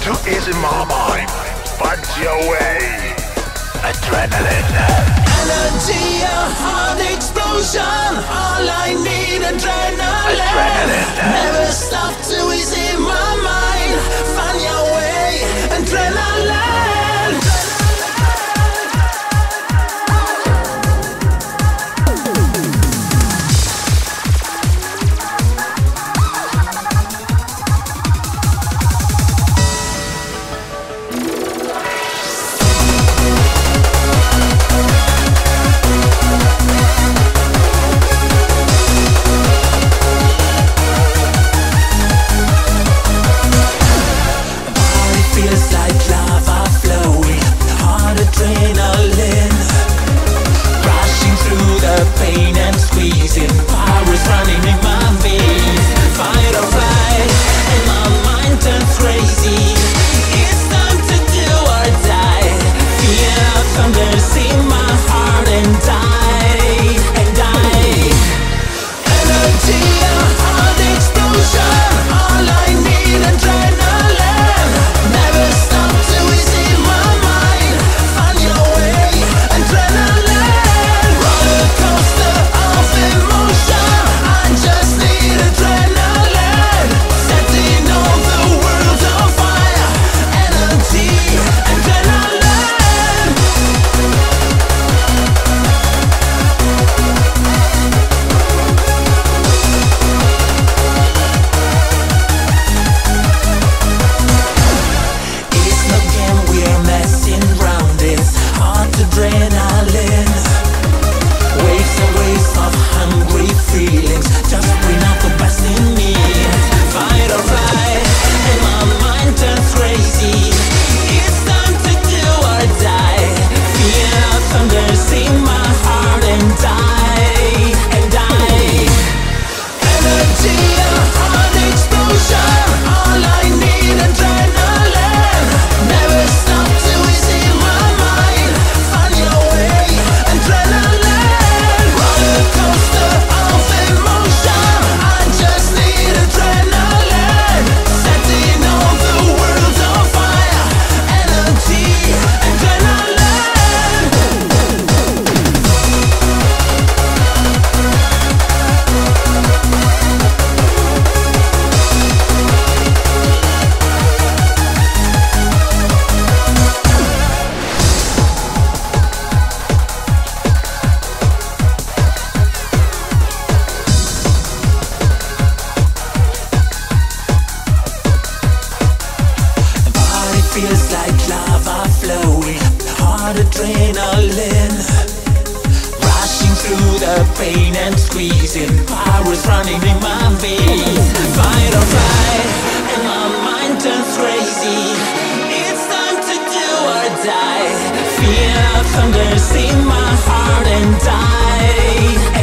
to ease in my mind. Find your way. Adrenaline. Energy, a heart explosion. All I need, adrenaline. Adrenaline. Never stop to ease in my mind. Find your way, adrenaline. Pain and squeezing, power is running in my veins. Fight or flight, and my mind turns crazy. It's time to do or die. Fear thunders in my heart and die, and die. Energy, a heart explosion. All I need, adrenaline. Never stop to ease in my mind. Find your way, adrenaline. Coaster of emotion, I just need adrenaline. Setting all the world on fire. Energy, adrenaline. It's no game, we're messing round. It's hard adrenaline. Waves and waves of hungry feelings, just bring out the best in me. Fight or flight, and my mind turns crazy. It's time to do or die. Fear thunders in my heart and die, and die. Energy, a heart explosion. All I need, adrenaline. Never stop to ease in my mind. Find your way, adrenaline. Coaster of emotion, I just need adrenaline. Setting all the world on fire. Energy, adrenaline. Body feels like lava flowing, heart adrenaline. Rushing through the pain and squeezing, power is running in my veins. Fight or flight, and my mind turns crazy. It's time to do or die. Fear thunders in my heart and die.